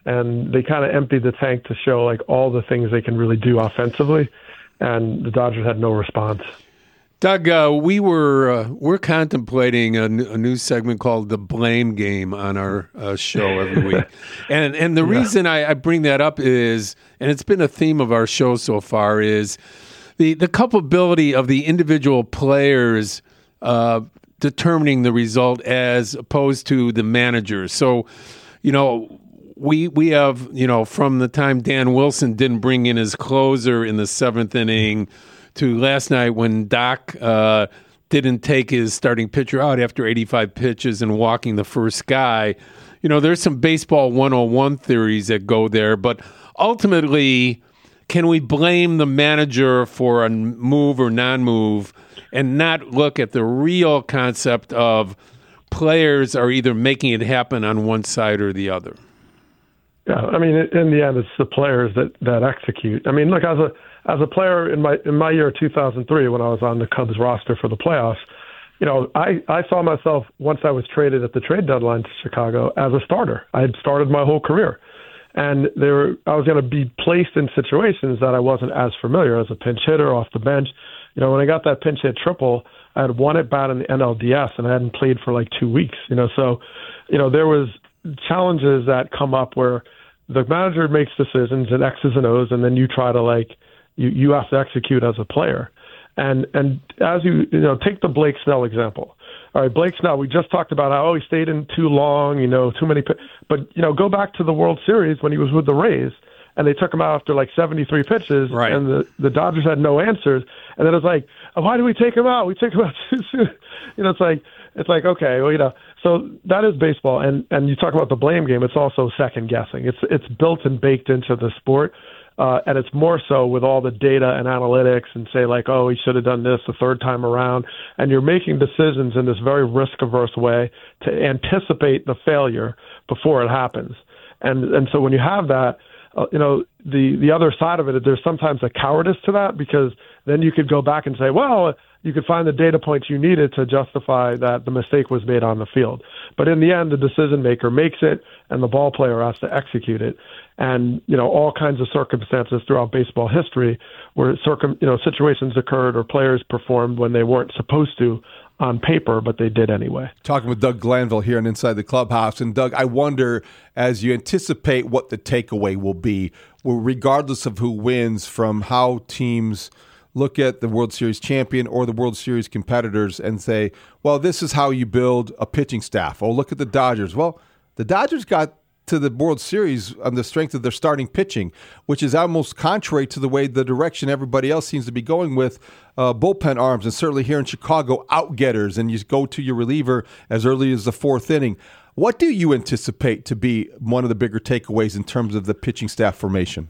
[SPEAKER 17] and they kind of emptied the tank to show like all the things they can really do offensively, and the Dodgers had no response.
[SPEAKER 10] Doug, uh, we were uh, we're contemplating a, n- a new segment called the Blame Game on our uh, show every week, and and the yeah. reason I, I bring that up is, and it's been a theme of our show so far, is the the culpability of the individual players uh, determining the result as opposed to the managers. So, you know, we we have you know from the time Dan Wilson didn't bring in his closer in the seventh inning, to last night when Doc uh, didn't take his starting pitcher out after eighty-five pitches and walking the first guy. You know, there's some baseball one oh one theories that go there, but ultimately, can we blame the manager for a move or non-move and not look at the real concept of players are either making it happen on one side or the other?
[SPEAKER 17] Yeah, I mean, in the end, it's the players that, that execute. I mean, look, as a As a player in my in my year two thousand three, when I was on the Cubs roster for the playoffs, you know, I, I saw myself once I was traded at the trade deadline to Chicago as a starter. I had started my whole career, and there were, I was going to be placed in situations that I wasn't as familiar as a pinch hitter off the bench. You know, when I got that pinch hit triple, I had one at bat in the N L D S, and I hadn't played for like two weeks. You know, so you know there was challenges that come up where the manager makes decisions and X's and O's, and then you try to like. You you have to execute as a player, and and as you you know take the Blake Snell example. All right, Blake Snell. We just talked about how oh, he stayed in too long, you know, too many. But you know, go back to the World Series when he was with the Rays, and they took him out after like seventy-three pitches,
[SPEAKER 10] right.
[SPEAKER 17] and the the Dodgers had no answers, and then it's like, oh, why do we take him out? We take him out too soon. You know, it's like it's like okay, well, you know, so that is baseball, and and you talk about the blame game. It's also second guessing. It's it's built and baked into the sport. Uh, and it's more so with all the data and analytics and say like, oh, he should have done this the third time around. And you're making decisions in this very risk-averse way to anticipate the failure before it happens. And and so when you have that, uh, you know, the, the other side of it, there's sometimes a cowardice to that because then you could go back and say, well, you could find the data points you needed to justify that the mistake was made on the field. But in the end, the decision maker makes it and the ball player has to execute it. And, you know, all kinds of circumstances throughout baseball history where circum, you know, situations occurred or players performed when they weren't supposed to on paper, but they did anyway.
[SPEAKER 8] Talking with Doug Glanville here on Inside the Clubhouse. And Doug, I wonder, as you anticipate what the takeaway will be, well, regardless of who wins, from how teams look at the World Series champion or the World Series competitors and say, well, this is how you build a pitching staff. Oh, look at the Dodgers. Well, the Dodgers got to the World Series on the strength of their starting pitching, which is almost contrary to the way the direction everybody else seems to be going with uh, bullpen arms, and certainly here in Chicago, out-getters, and you go to your reliever as early as the fourth inning. What do you anticipate to be one of the bigger takeaways in terms of the pitching staff formation?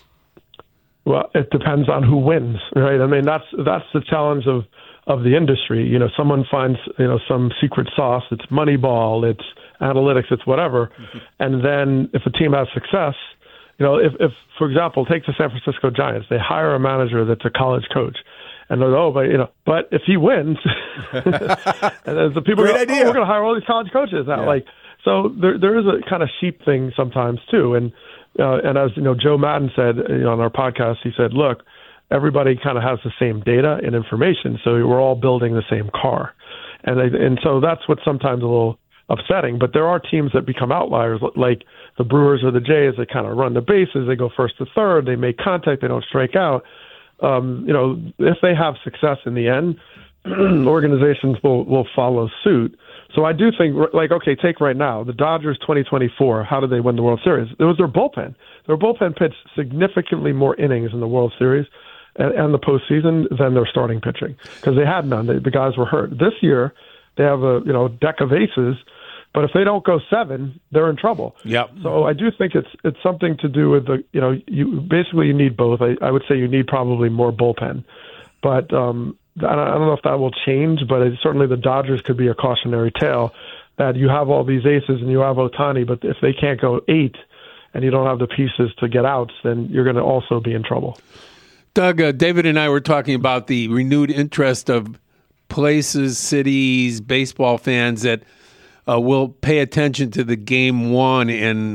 [SPEAKER 17] Well, it depends on who wins, right? I mean, that's that's the challenge of, of the industry. You know, someone finds, you know, some secret sauce. It's Moneyball, it's analytics, it's whatever. Mm-hmm. And then if a team has success, you know, if, if, for example, take the San Francisco Giants, they hire a manager that's a college coach. And they're, oh, but, you know, but if he wins, and then the people
[SPEAKER 8] Great
[SPEAKER 17] go,
[SPEAKER 8] idea.
[SPEAKER 17] oh, we're going to hire all these college coaches now. Yeah. Like, so there there is a kind of sheep thing sometimes too. And, Uh, and as you know, Joe Madden said, you know, on our podcast, he said, "Look, everybody kind of has the same data and information, so we're all building the same car," and they, and so that's what's sometimes a little upsetting. But there are teams that become outliers, like the Brewers or the Jays. They kind of run the bases, they go first to third, they make contact, they don't strike out. Um, you know, if they have success in the end, organizations will will follow suit. So I do think, like, okay, take right now, the Dodgers twenty twenty-four, how did they win the World Series? It was their bullpen. Their bullpen pitched significantly more innings in the World Series and, and the postseason than their starting pitching because they had none. They, the guys were hurt. This year, they have a you know deck of aces, but if they don't go seven, they're in trouble.
[SPEAKER 10] Yep.
[SPEAKER 17] So I do think it's it's something to do with the, you know, you basically you need both. I, I would say you need probably more bullpen. But um I don't know if that will change, but it, certainly the Dodgers could be a cautionary tale that you have all these aces and you have Ohtani, but if they can't go eight and you don't have the pieces to get outs, then you're going to also be in trouble.
[SPEAKER 10] Doug, uh, David and I were talking about the renewed interest of places, cities, baseball fans that uh, will pay attention to the game one and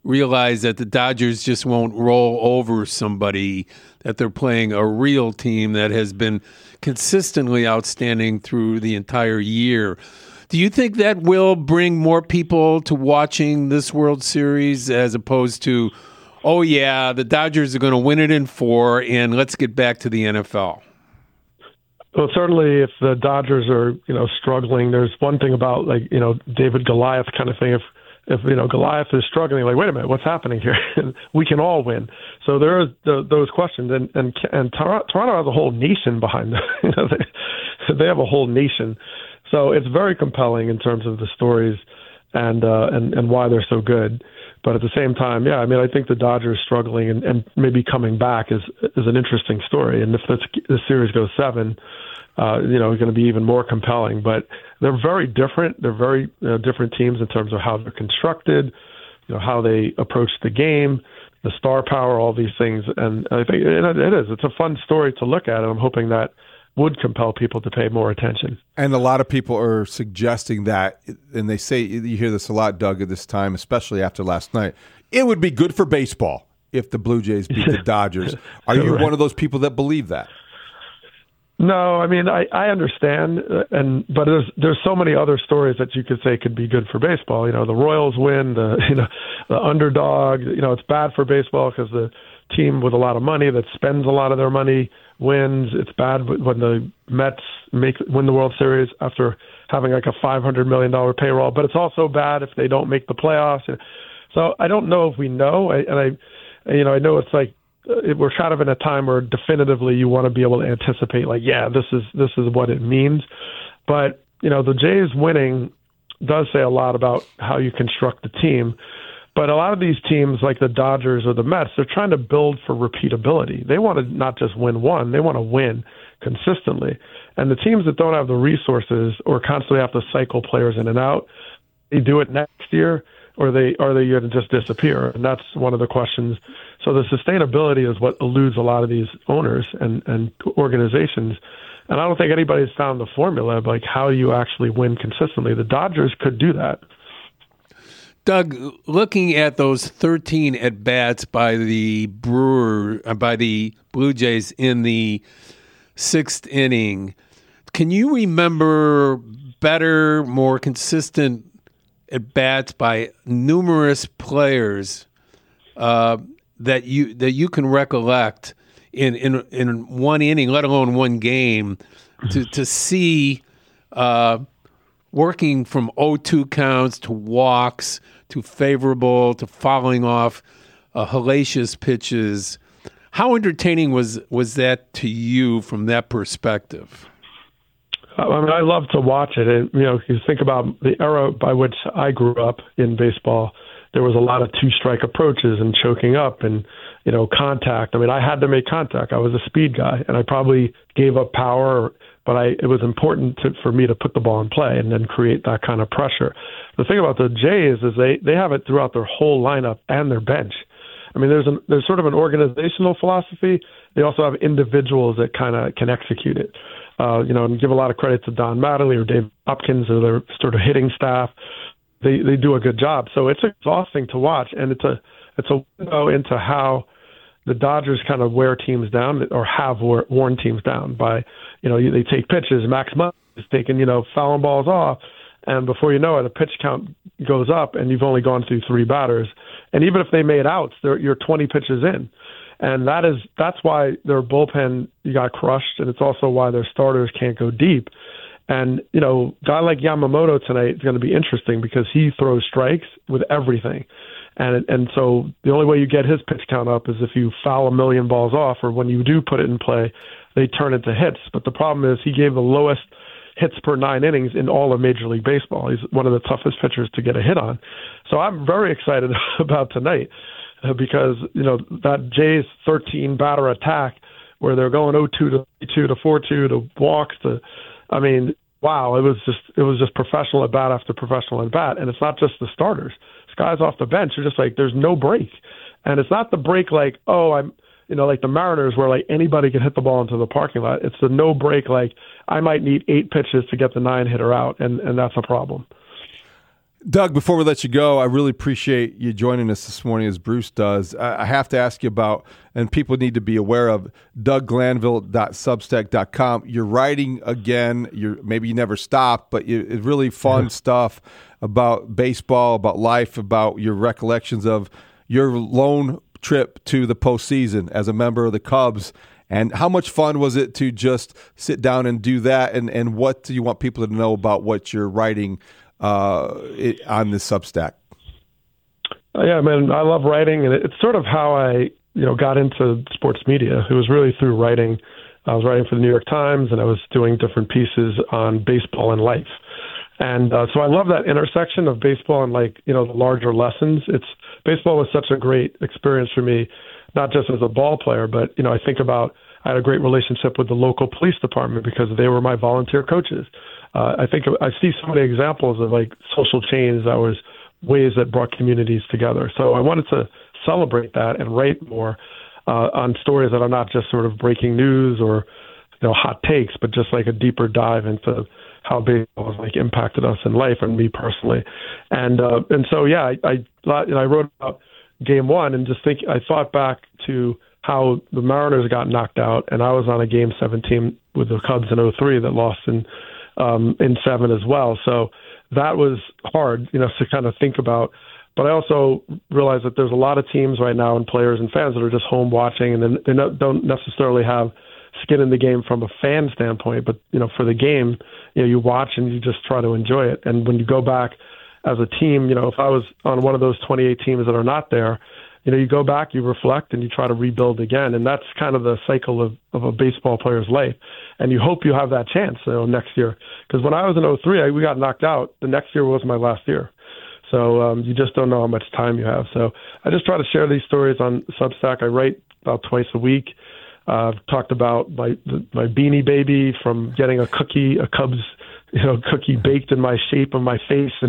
[SPEAKER 10] realize that the Dodgers just won't roll over somebody, that they're playing a real team that has been consistently outstanding through the entire year. Do you think that will bring more people to watching this World Series as opposed to, oh, yeah, the Dodgers are going to win it in four, and let's get back to the N F L?
[SPEAKER 17] Well, certainly if the Dodgers are, you know, struggling, there's one thing about, like, you know, David Goliath kind of thing. If, if you know, Goliath is struggling, like, wait a minute, what's happening here? We can all win. So there are the, those questions. And, and, and Toronto has a whole nation behind them. You know, they, they have a whole nation. So it's very compelling in terms of the stories and, uh, and, and why they're so good. But at the same time, yeah, I mean, I think the Dodgers struggling and, and maybe coming back is is an interesting story. And if this, this series goes seven, uh, you know, it's going to be even more compelling. But they're very different. They're very uh, different teams in terms of how they're constructed, you know, how they approach the game, the star power, all these things. And I think it, it is. It's a fun story to look at, and I'm hoping that would compel people to pay more attention.
[SPEAKER 8] And a lot of people are suggesting that, and they say, you hear this a lot, Doug, at this time, especially after last night, it would be good for baseball if the Blue Jays beat the Dodgers. Are you
[SPEAKER 17] Right.
[SPEAKER 8] one of those people that believe that?
[SPEAKER 17] No, I mean, I, I understand, uh, and but there's there's so many other stories that you could say could be good for baseball. You know, the Royals win, the you know the underdog. You know, it's bad for baseball because the team with a lot of money that spends a lot of their money wins. It's bad when the Mets make win the World Series after having like a five hundred million dollars payroll. But it's also bad if they don't make the playoffs. So I don't know if we know, I, and I, you know, I know it's like. We're kind of in a time where definitively you want to be able to anticipate, like, yeah, this is this is what it means. But, you know, the Jays winning does say a lot about how you construct the team. But a lot of these teams, like the Dodgers or the Mets, they're trying to build for repeatability. They want to not just win one, they want to win consistently. And the teams that don't have the resources or constantly have to cycle players in and out, they do it next year, or they are they going to just disappear? And that's one of the questions. So the sustainability is what eludes a lot of these owners and, and organizations. And I don't think anybody's found the formula of like how you actually win consistently. The Dodgers could do that.
[SPEAKER 10] Doug, looking at those thirteen at bats by the Brewer, uh, by the Blue Jays in the sixth inning, can you remember better, more consistent at bats by numerous players uh, that you that you can recollect in, in in one inning, let alone one game, to to see uh, working from oh two counts to walks to favorable to fouling off uh, hellacious pitches? How entertaining was was that to you from that perspective?
[SPEAKER 17] I mean, I love to watch it. And, you know, if you think about the era by which I grew up in baseball, there was a lot of two-strike approaches and choking up and, you know, contact. I mean, I had to make contact. I was a speed guy, and I probably gave up power, but I it was important to, for me to put the ball in play and then create that kind of pressure. The thing about the Jays is they, they have it throughout their whole lineup and their bench. I mean, there's an, there's sort of an organizational philosophy. They also have individuals that kind of can execute it. Uh, you know, and give a lot of credit to Don Mattingly or Dave Hopkins or their sort of hitting staff. They they do a good job. So it's exhausting to watch, and it's a it's a window into how the Dodgers kind of wear teams down or have worn teams down by, you know, they take pitches. Max Muncy is taking, you know, fouling balls off, and before you know it, a pitch count goes up, and you've only gone through three batters. And even if they made outs, they're, you're twenty pitches in. And that is that's why their bullpen got crushed, and it's also why their starters can't go deep. And, you know, a guy like Yamamoto tonight is going to be interesting because he throws strikes with everything. And and so the only way you get his pitch count up is if you foul a million balls off, or when you do put it in play, they turn into hits. But the problem is he gave the lowest hits per nine innings in all of Major League Baseball. He's one of the toughest pitchers to get a hit on. So I'm very excited about tonight. Because, you know, that Jays thirteen batter attack where they're going oh two to two to four two to walks to, I mean, wow, it was just it was just professional at bat after professional at bat. And it's not just the starters. This guys off the bench are just like, there's no break. And it's not the break like, oh, I'm, you know, like the Mariners where like anybody can hit the ball into the parking lot. It's the no break like I might need eight pitches to get the nine hitter out, and, and that's a problem.
[SPEAKER 8] Doug, before we let you go, I really appreciate you joining us this morning as Bruce does. I I have to ask you about, and people need to be aware of, doug glanville dot substack dot com. You're writing again. You're maybe you never stopped, but you, it's really fun stuff about baseball, about life, about your recollections of your lone trip to the postseason as a member of the Cubs. And how much fun was it to just sit down and do that? And, and what do you want people to know about what you're writing uh, it, on this Substack?
[SPEAKER 17] Yeah, man, I love writing, and it's sort of how I, you know, got into sports media. It was really through writing. I was writing for the New York Times, and I was doing different pieces on baseball and life. And uh, so I love that intersection of baseball and, like, you know, the larger lessons. It's baseball was such a great experience for me, not just as a ball player, but, you know, I think about I had a great relationship with the local police department because they were my volunteer coaches. Uh, I think I see so many examples of, like, social change that was ways that brought communities together. So I wanted to celebrate that and write more uh, on stories that are not just sort of breaking news or, you know, hot takes, but just like a deeper dive into how baseball has, like, impacted us in life and me personally. And uh, and so, yeah, I, I, you know, I wrote about game one and just think I thought back to how the Mariners got knocked out, and I was on a game seventeen with the Cubs in oh three that lost in um, in seven as well. So that was hard, you know, to kind of think about. But I also realized that there's a lot of teams right now and players and fans that are just home watching, and then they don't necessarily have skin in the game from a fan standpoint. But, you know, for the game, you know, you watch and you just try to enjoy it. And when you go back as a team, you know, if I was on one of those twenty-eight teams that are not there, you know, you go back, you reflect, and you try to rebuild again. And that's kind of the cycle of, of a baseball player's life. And you hope you have that chance, you know, next year. Because when I was in oh three, I, we got knocked out. The next year was my last year. So um, you just don't know how much time you have. So I just try to share these stories on Substack. I write about twice a week. Uh, I've talked about my my Beanie Baby, from getting a cookie, a Cubs, you know, cookie baked in my shape of my face. And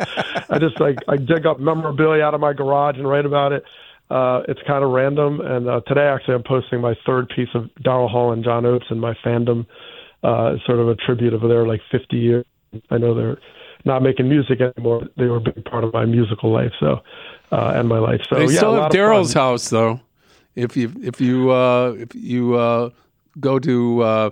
[SPEAKER 17] I just like I dig up memorabilia out of my garage and write about it. Uh, it's kind of random. And uh, today, actually, I'm posting my third piece of Darrell Hall and John Oates and my fandom, uh, sort of a tribute of their, like, fifty years. I know they're not making music anymore. They were a big part of my musical life, so uh, and my life. So
[SPEAKER 10] they
[SPEAKER 17] yeah,
[SPEAKER 10] still have Darrell's house, though. If you if you uh, if you uh, go to uh,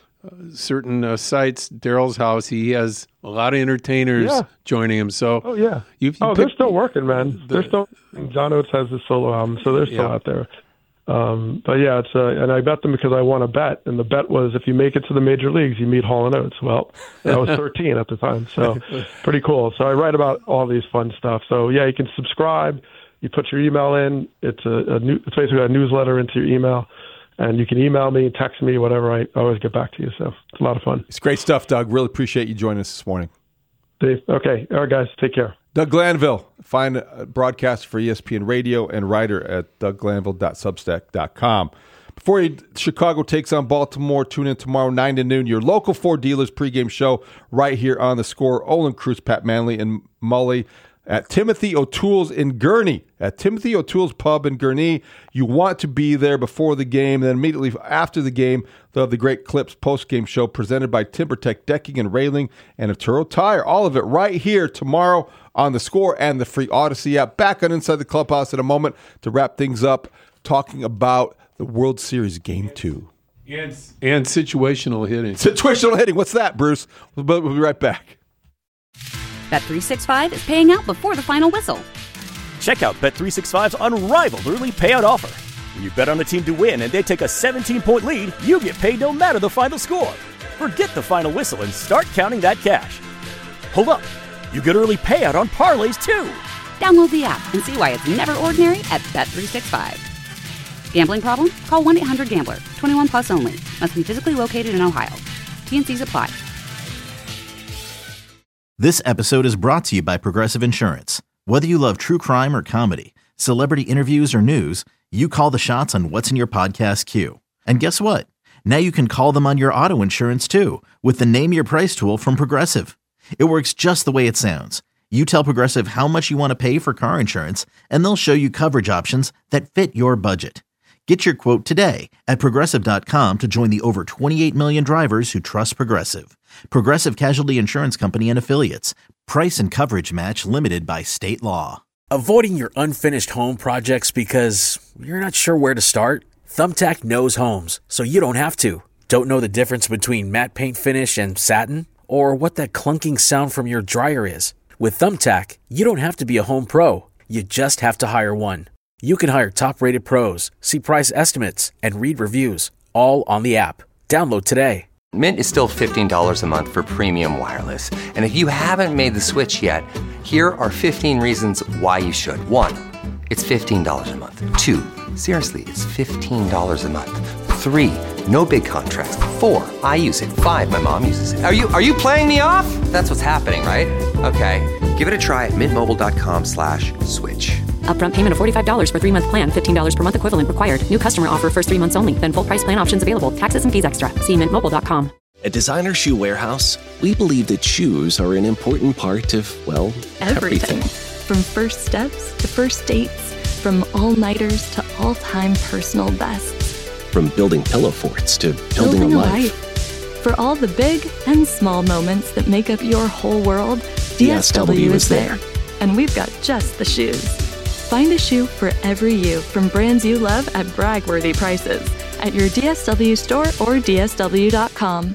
[SPEAKER 10] certain uh, sites, Darrell's house, he has a lot of entertainers
[SPEAKER 17] yeah.
[SPEAKER 10] joining him. So
[SPEAKER 17] oh yeah,
[SPEAKER 10] you, you
[SPEAKER 17] oh
[SPEAKER 10] pick,
[SPEAKER 17] they're still working, man. The, they're still. John Oates has his solo album, so they're still
[SPEAKER 10] yeah.
[SPEAKER 17] out there. Um, but yeah, it's uh, and I bet them because I won a bet, and the bet was if you make it to the major leagues, you meet Hall and Oates. Well, I was thirteen at the time, so pretty cool. So I write about all these fun stuff. So yeah, you can subscribe. You put your email in. It's a, a new, it's basically a newsletter into your email, and you can email me, text me, whatever. I always get back to you. So it's a lot of fun.
[SPEAKER 8] It's great stuff, Doug. Really appreciate you joining us this morning.
[SPEAKER 17] Dave, okay, all right, guys, take care.
[SPEAKER 8] Doug Glanville, find a broadcaster for E S P N Radio and writer at doug glanville dot substack dot com. Before you, Chicago takes on Baltimore, tune in tomorrow, nine to noon, your local Ford dealers pregame show right here on The Score. Olin Cruz, Pat Manley, and Mully at Timothy O'Toole's in Gurnee. At Timothy O'Toole's Pub in Gurnee. You want to be there before the game. Then immediately after the game, they'll have the Great Clips post-game show presented by TimberTech Decking and Railing and Arturo Tire. All of it right here tomorrow on The Score and the free Odyssey app. Back on Inside the Clubhouse in a moment to wrap things up, talking about the World Series Game two.
[SPEAKER 10] And, and situational hitting.
[SPEAKER 8] Situational hitting. What's that, Bruce? We'll, we'll be right back.
[SPEAKER 1] Bet three sixty-five is paying out before the final whistle.
[SPEAKER 2] Check out Bet three sixty-five's unrivaled early payout offer. When you bet on a team to win and they take a seventeen-point lead, you get paid no matter the final score. Forget the final whistle and start counting that cash. Hold up. You get early payout on parlays, too.
[SPEAKER 1] Download the app and see why it's never ordinary at Bet three sixty-five. Gambling problem? Call one eight hundred gambler. twenty-one plus only. Must be physically located in Ohio. T N Cs apply.
[SPEAKER 3] This episode is brought to you by Progressive Insurance. Whether you love true crime or comedy, celebrity interviews or news, you call the shots on what's in your podcast queue. And guess what? Now you can call them on your auto insurance too with the Name Your Price tool from Progressive. It works just the way it sounds. You tell Progressive how much you want to pay for car insurance, and they'll show you coverage options that fit your budget. Get your quote today at Progressive dot com to join the over twenty-eight million drivers who trust Progressive. Progressive Casualty Insurance Company and Affiliates. Price and coverage match limited by state law.
[SPEAKER 12] Avoiding your unfinished home projects because you're not sure where to start? Thumbtack knows homes, so you don't have to. Don't know the difference between matte paint finish and satin? Or what that clunking sound from your dryer is? With Thumbtack, you don't have to be a home pro. You just have to hire one. You can hire top-rated pros, see price estimates, and read reviews, all on the app. Download today.
[SPEAKER 13] Mint is still fifteen dollars a month for premium wireless. And if you haven't made the switch yet, here are fifteen reasons why you should. One, it's fifteen dollars a month. Two, seriously, it's fifteen dollars a month. Three, no big contracts. Four, I use it. Five, my mom uses it. Are you are you playing me off? That's what's happening, right? Okay, give it a try at mintmobile.com slash switch.
[SPEAKER 14] Upfront payment of forty-five dollars for three-month plan, fifteen dollars per month equivalent required. New customer offer first three months only. Then full price plan options available. Taxes and fees extra. See mint mobile dot com.
[SPEAKER 15] At Designer Shoe Warehouse, we believe that shoes are an important part of, well, everything.
[SPEAKER 16] Everything. From first steps to first dates, from all-nighters to all-time personal bests.
[SPEAKER 15] From building pillow forts to building,
[SPEAKER 16] Building
[SPEAKER 15] a
[SPEAKER 16] a
[SPEAKER 15] life.
[SPEAKER 16] life. For all the big and small moments that make up your whole world, D S W is there. And we've got just the shoes. Find a shoe for every you from brands you love at brag-worthy prices at your D S W store or D S W dot com.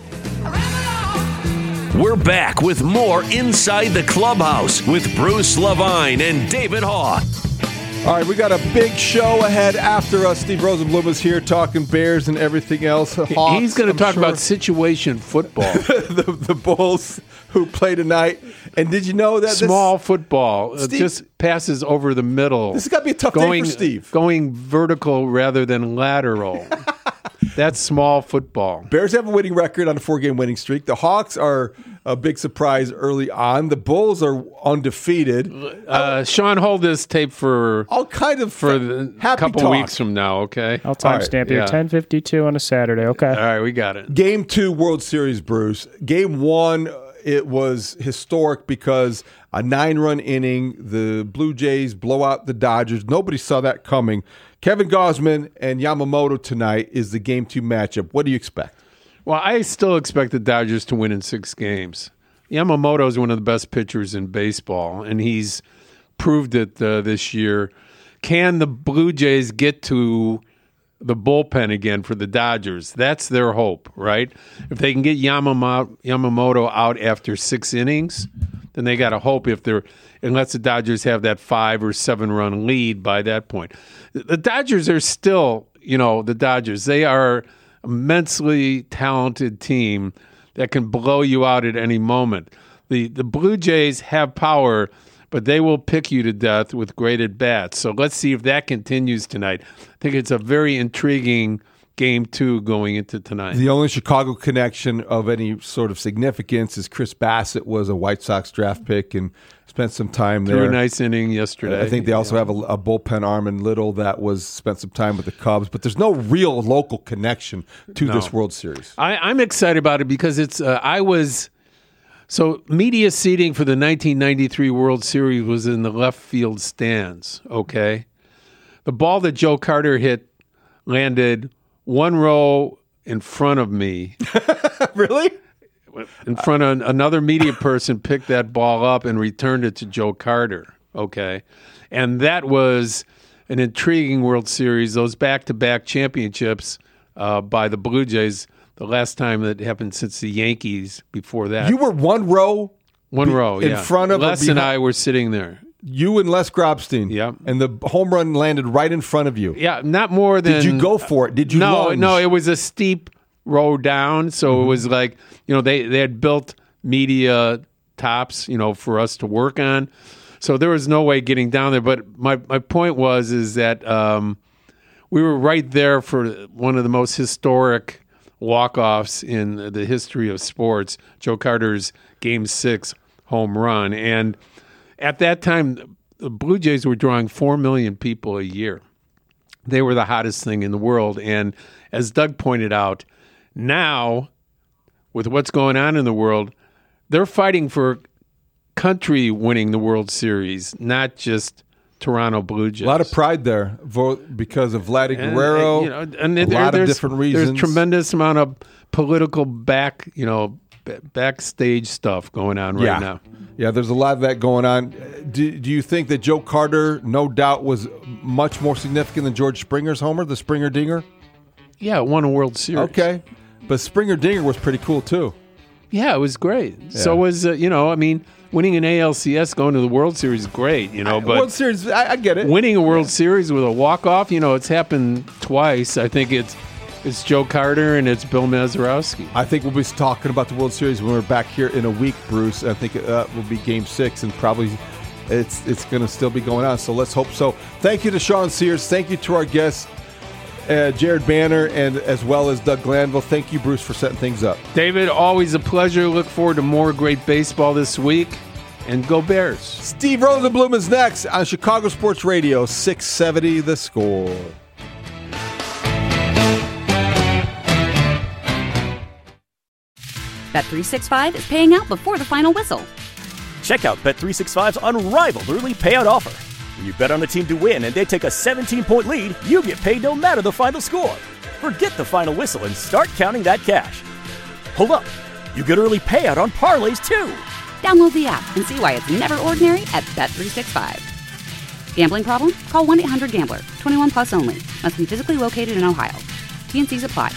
[SPEAKER 7] We're back with more Inside the Clubhouse with Bruce Levine and David Haugh.
[SPEAKER 8] All right, we got a big show ahead after us. Steve Rosenblum is here talking Bears and everything else. Hawks,
[SPEAKER 10] He's going to
[SPEAKER 8] I'm
[SPEAKER 10] talk
[SPEAKER 8] sure.
[SPEAKER 10] about situation football.
[SPEAKER 8] the, the Bulls who play tonight. And did you know that
[SPEAKER 10] Small
[SPEAKER 8] this,
[SPEAKER 10] football uh,
[SPEAKER 8] Steve,
[SPEAKER 10] just passes over the middle.
[SPEAKER 8] This has got to be a tough
[SPEAKER 10] going,
[SPEAKER 8] day for Steve.
[SPEAKER 10] Going vertical rather than lateral. That's small football.
[SPEAKER 8] Bears have a winning record on a four-game winning streak. The Hawks are a big surprise early on. The Bulls are undefeated.
[SPEAKER 10] Uh, Sean, hold this tape for
[SPEAKER 8] all kind of
[SPEAKER 10] for the
[SPEAKER 8] happy
[SPEAKER 10] couple
[SPEAKER 8] talk.
[SPEAKER 10] weeks from now. Okay,
[SPEAKER 11] I'll timestamp here.
[SPEAKER 10] Yeah.
[SPEAKER 11] ten fifty-two on a Saturday. Okay. All
[SPEAKER 10] right, we got it.
[SPEAKER 8] Game two, World Series, Bruce. Game one, it was historic because a nine-run inning, the Blue Jays blow out the Dodgers. Nobody saw that coming. Kevin Gausman and Yamamoto tonight is the game two matchup. What do you expect?
[SPEAKER 10] Well, I still expect the Dodgers to win in six games. Yamamoto is one of the best pitchers in baseball, and he's proved it uh, this year. Can the Blue Jays get to the bullpen again for the Dodgers? That's their hope, right? If they can get Yamamoto, Yamamoto out after six innings, then they got to hope if they're unless the Dodgers have that five or seven run lead by that point. The Dodgers are still, you know, the Dodgers. They are immensely talented team that can blow you out at any moment. The the Blue Jays have power, but they will pick you to death with great at bats. So let's see if that continues tonight. I think it's a very intriguing game two going into tonight.
[SPEAKER 8] The only Chicago connection of any sort of significance is Chris Bassett was a White Sox draft pick and spent some time
[SPEAKER 10] Threw
[SPEAKER 8] there.
[SPEAKER 10] a nice inning yesterday.
[SPEAKER 8] I think they also
[SPEAKER 10] Yeah.
[SPEAKER 8] have a, a bullpen arm in Little that was spent some time with the Cubs, but there's no real local connection to
[SPEAKER 10] No.
[SPEAKER 8] this World Series.
[SPEAKER 10] I, I'm excited about it because it's. Uh, I was so media seating for the nineteen ninety-three World Series was in the left field stands. Okay, the ball that Joe Carter hit landed one row in front of me.
[SPEAKER 8] Really?
[SPEAKER 10] In front of another media person picked that ball up and returned it to Joe Carter. Okay, and that was an intriguing World Series. Those back-to-back championships uh, by the Blue Jays. The last time that happened since the Yankees. Before that,
[SPEAKER 8] You were one row
[SPEAKER 10] one
[SPEAKER 8] be-
[SPEAKER 10] row
[SPEAKER 8] in
[SPEAKER 10] yeah.
[SPEAKER 8] front of or
[SPEAKER 10] Les and
[SPEAKER 8] behind-
[SPEAKER 10] I were sitting there.
[SPEAKER 8] You and Les Grobstein.
[SPEAKER 10] Yeah.
[SPEAKER 8] And the home run landed right in front of you.
[SPEAKER 10] Yeah, not more than.
[SPEAKER 8] Did you go for it? Did you
[SPEAKER 10] No,
[SPEAKER 8] lunge?
[SPEAKER 10] no. It was a steep row down, so
[SPEAKER 8] Mm-hmm.
[SPEAKER 10] it was like you know they they had built media tops, you know, for us to work on. So there was no way getting down there. But my my point was is that um, we were right there for one of the most historic walk-offs in the history of sports, Joe Carter's Game Six home run, and at that time, the Blue Jays were drawing four million people a year. They were the hottest thing in the world. And as Doug pointed out, now, with what's going on in the world, they're fighting for country winning the World Series, not just Toronto Blue Jays.
[SPEAKER 8] A lot of pride there vo- because of Vladdy
[SPEAKER 10] And,
[SPEAKER 8] Guerrero.
[SPEAKER 10] and, you know, and
[SPEAKER 8] a
[SPEAKER 10] there-
[SPEAKER 8] lot of
[SPEAKER 10] there's-
[SPEAKER 8] different reasons.
[SPEAKER 10] There's tremendous amount of political back, you know, b- backstage stuff going on right
[SPEAKER 8] yeah.
[SPEAKER 10] now.
[SPEAKER 8] Yeah, there's a lot of that going on. Do, do you think that Joe Carter, no doubt, was much more significant than George Springer's homer, the Springer Dinger?
[SPEAKER 10] Yeah, it won a World Series.
[SPEAKER 8] Okay. But Springer Dinger was pretty cool, too.
[SPEAKER 10] Yeah, it was great.
[SPEAKER 8] Yeah.
[SPEAKER 10] So was, uh, you know, I mean, winning an A L C S, going to the World Series is great, you know.
[SPEAKER 8] I,
[SPEAKER 10] but
[SPEAKER 8] World Series, I, I get it.
[SPEAKER 10] Winning a World Series with a walk-off, you know, it's happened twice. I think it's it's Joe Carter and it's Bill Mazeroski.
[SPEAKER 8] I think we'll be talking about the World Series when we're back here in a week, Bruce. I think it uh, will be Game Six, and probably it's it's going to still be going on. So let's hope so. Thank you to Sean Sears. Thank you to our guests, uh, Jared Banner, and as well as Doug Glanville. Thank you, Bruce, for setting things up.
[SPEAKER 10] David, always a pleasure. Look forward to more great baseball this week. And go Bears.
[SPEAKER 8] Steve Rosenbloom is next on Chicago Sports Radio, six seventy The Score.
[SPEAKER 1] Bet three sixty-five is paying out before the final whistle.
[SPEAKER 2] Check out Bet three sixty-five's unrivaled early payout offer. When you bet on a team to win and they take a seventeen-point lead, you get paid no matter the final score. Forget the final whistle and start counting that cash. Hold up. You get early payout on parlays, too.
[SPEAKER 1] Download the app and see why it's never ordinary at Bet three sixty-five. Gambling problem? Call one eight hundred gambler. twenty-one plus only. Must be physically located in Ohio. T and C's apply.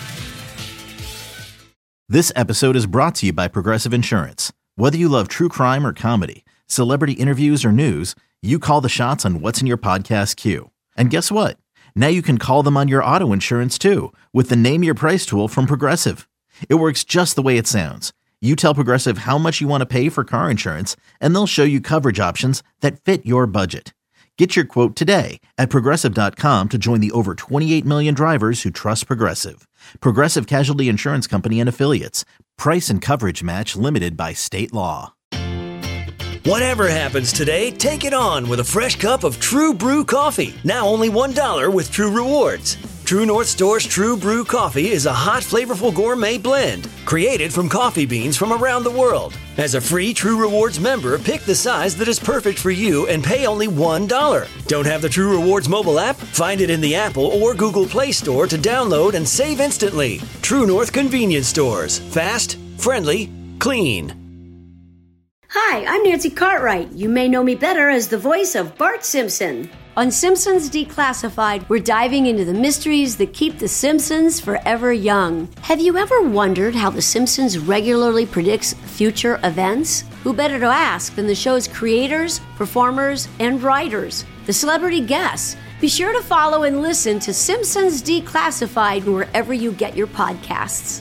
[SPEAKER 3] This episode is brought to you by Progressive Insurance. Whether you love true crime or comedy, celebrity interviews or news, you call the shots on what's in your podcast queue. And guess what? Now you can call them on your auto insurance too with the Name Your Price tool from Progressive. It works just the way it sounds. You tell Progressive how much you want to pay for car insurance, and they'll show you coverage options that fit your budget. Get your quote today at Progressive dot com to join the over twenty-eight million drivers who trust Progressive. Progressive Casualty Insurance Company and Affiliates. Price and coverage match limited by state law.
[SPEAKER 4] Whatever happens today, take it on with a fresh cup of True Brew coffee. Now only one dollar with True Rewards. True North Store's True Brew coffee is a hot, flavorful gourmet blend created from coffee beans from around the world. As a free True Rewards member, pick the size that is perfect for you and pay only one dollar. Don't have the True Rewards mobile app? Find it in the Apple or Google Play Store to download and save instantly. True North Convenience Stores. Fast, friendly, clean.
[SPEAKER 18] Hi, I'm Nancy Cartwright. You may know me better as the voice of Bart Simpson. On Simpsons Declassified, we're diving into the mysteries that keep The Simpsons forever young. Have you ever wondered how The Simpsons regularly predicts future events? Who better to ask than the show's creators, performers, and writers, the celebrity guests? Be sure to follow and listen to Simpsons Declassified wherever you get your podcasts.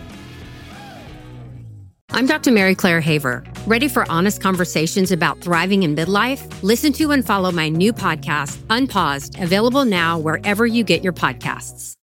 [SPEAKER 19] I'm Doctor Mary Claire Haver. Ready for honest conversations about thriving in midlife? Listen to and follow my new podcast, Unpaused, available now wherever you get your podcasts.